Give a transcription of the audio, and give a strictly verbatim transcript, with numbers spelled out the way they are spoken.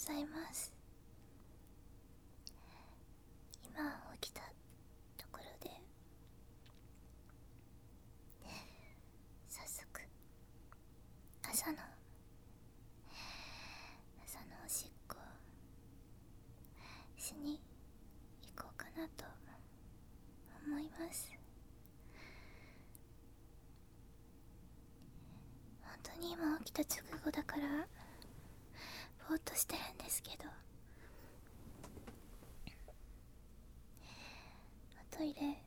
ざいます。今起きたところで早速朝の朝のおしっこしに行こうかなと思います。本当に今起きた直後だからぼーっとしてるんですけど、トイレ